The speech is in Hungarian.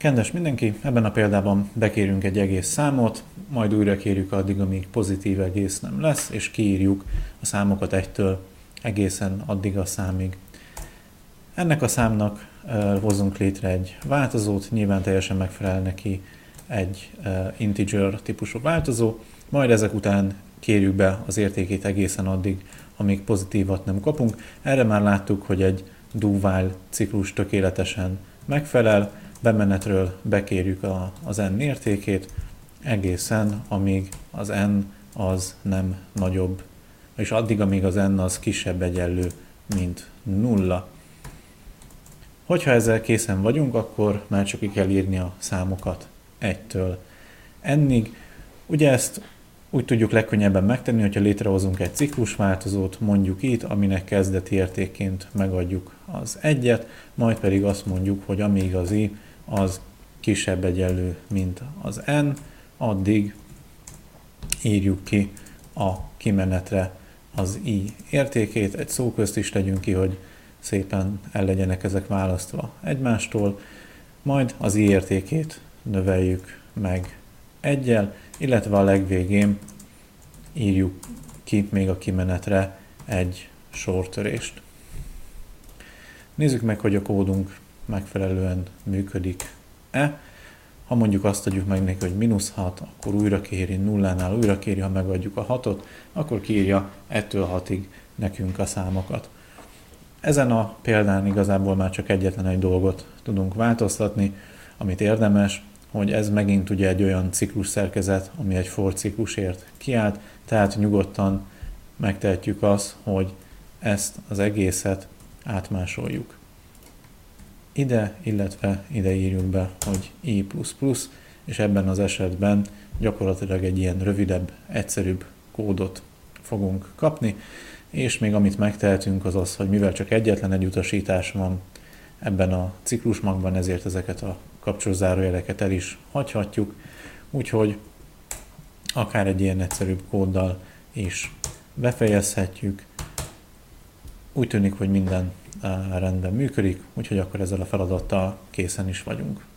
Kedves mindenki, ebben a példában bekérünk egy egész számot, majd újra kérjük addig, amíg pozitív egész nem lesz, és kiírjuk a számokat 1-től egészen addig a számig. Ennek a számnak hozzunk létre egy változót, nyilván teljesen megfelel neki egy integer típusú változó, majd ezek után kérjük be az értékét egészen addig, amíg pozitívat nem kapunk. Erre már láttuk, hogy egy do-while ciklus tökéletesen megfelel, bemenetről bekérjük az n értékét egészen, amíg az n az nem nagyobb, és addig, amíg az n az kisebb egyenlő, mint 0. Hogyha ezzel készen vagyunk, akkor már csak ki kell írni a számokat 1-től n-ig. Ugye ezt úgy tudjuk legkönnyebben megtenni, hogyha létrehozunk egy ciklusváltozót, mondjuk itt, aminek kezdeti értékként megadjuk az 1-et, majd pedig azt mondjuk, hogy amíg az i az kisebb egyenlő, mint az n, addig írjuk ki a kimenetre az i értékét. Egy szó közt is tegyünk ki, hogy szépen el legyenek ezek választva egymástól, majd az i értékét növeljük meg 1-jel, illetve a legvégén írjuk ki még a kimenetre egy sortörést. Nézzük meg, hogy a kódunk megfelelően működik-e. Ha mondjuk azt adjuk meg neki, hogy -6, akkor újra kéri, 0-nál újra kéri, ha megadjuk a 6-ot, akkor kiírja 1-től 6-ig nekünk a számokat. Ezen a példán igazából már csak egyetlen egy dolgot tudunk változtatni, amit érdemes, hogy ez megint ugye egy olyan ciklus szerkezet, ami egy for ciklusért kiállt, tehát nyugodtan megtehetjük azt, hogy ezt az egészet átmásoljuk. Ide, illetve ide írjuk be, hogy i++, és ebben az esetben gyakorlatilag egy ilyen rövidebb, egyszerűbb kódot fogunk kapni, és még amit megtehetünk az az, hogy mivel csak egyetlen egy utasítás van ebben a ciklusmagban, ezért ezeket a kapcsoló zárójeleket el is hagyhatjuk, úgyhogy akár egy ilyen egyszerűbb kóddal is befejezhetjük. Úgy tűnik, hogy minden rendben működik, úgyhogy akkor ezzel a feladattal készen is vagyunk.